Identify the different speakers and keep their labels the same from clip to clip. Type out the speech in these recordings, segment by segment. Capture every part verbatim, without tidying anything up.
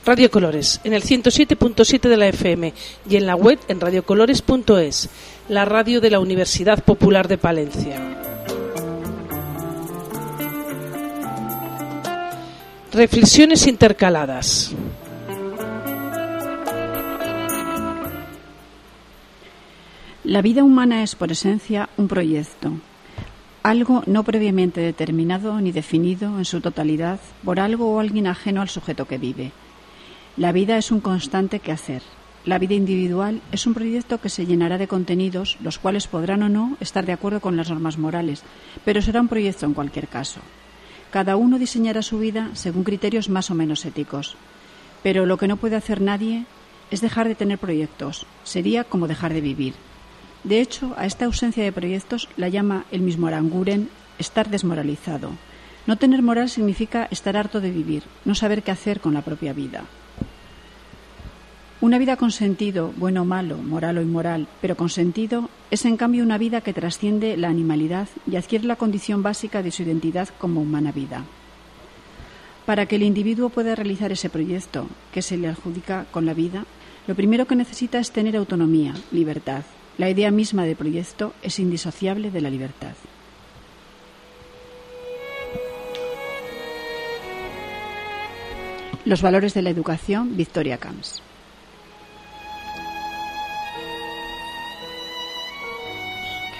Speaker 1: Radio Colores, en el ciento siete punto siete de la F M y en la web en radiocolores punto es, la radio de la Universidad Popular de Palencia. Reflexiones intercaladas.
Speaker 2: La vida humana es, por esencia, un proyecto, algo no previamente determinado ni definido en su totalidad por algo o alguien ajeno al sujeto que vive. La vida es un constante quehacer. La vida individual es un proyecto que se llenará de contenidos, los cuales podrán o no estar de acuerdo con las normas morales, pero será un proyecto en cualquier caso. Cada uno diseñará su vida según criterios más o menos éticos. Pero lo que no puede hacer nadie es dejar de tener proyectos. Sería como dejar de vivir. De hecho, a esta ausencia de proyectos la llama el mismo Aranguren estar desmoralizado. No tener moral significa estar harto de vivir, no saber qué hacer con la propia vida. Una vida con sentido, bueno o malo, moral o inmoral, pero con sentido, es en cambio una vida que trasciende la animalidad y adquiere la condición básica de su identidad como humana vida. Para que el individuo pueda realizar ese proyecto que se le adjudica con la vida, lo primero que necesita es tener autonomía, libertad. La idea misma de proyecto es indisociable de la libertad. Los valores de la educación, Victoria Camps.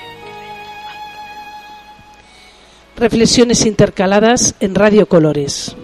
Speaker 1: Reflexiones intercaladas en Radio Colores.